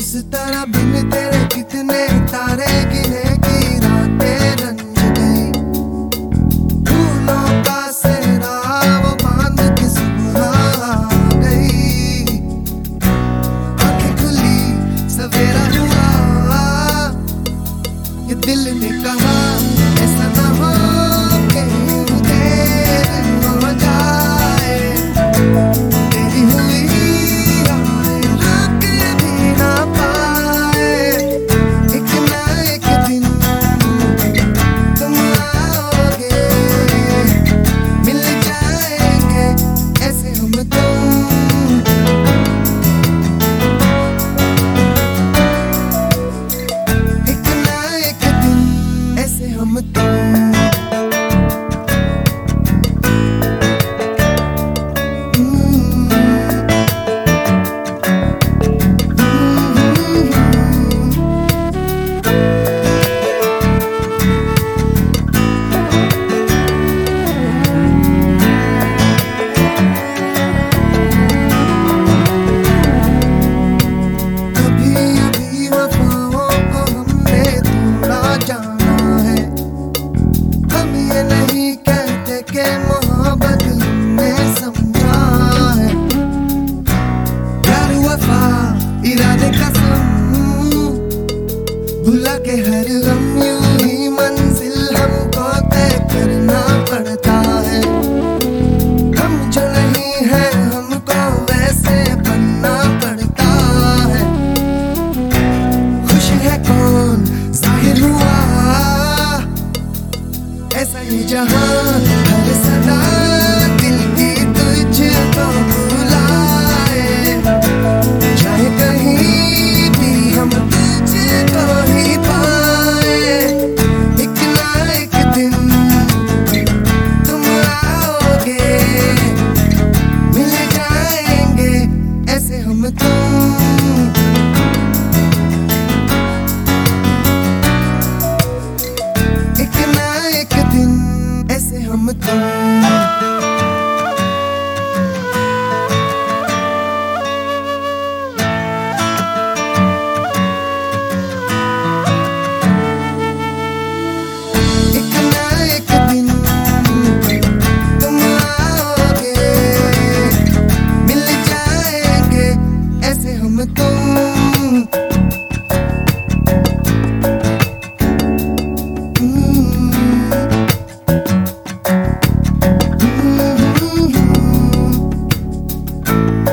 किस तरह बिन तेरे कितने तारे गिने की रातें रंज गई। फूलों का सेहरा वो बांध के सुबह आ गई। आंखें खुली सवेरा हुआ, ये दिल ने कहा ऐसा ना हो कि देर हो जाए। तेरी हुई आए रोक भी ना पाए। एक ना एक दिन तुम आओगे, मिल जाएंगे ऐसे हम तुम। एक ना एक दिन ऐसे हम तुम। मोहब्बत ने समझा है, प्यार वफा इरादे कसम, भुला के हर गम यूं ही मंजिल हमको तय करना पड़ता है। हम जो नहीं है हमको वैसे बनना पड़ता है। खुश है कौन जाहिर हुआ ऐसा ही जहां हर सदा दिल की तुझको बुलाए। चाहे कहीं भी हम तुझको ही पाए। एक ना एक दिन तुम आओगे, मिल जाएंगे ऐसे हम तुम। एक ना एक दिन ऐसे हम तुम। एक ना एक दिन तुम आओगे, मिल जाएंगे ऐसे हम तुम। Mm-hmm.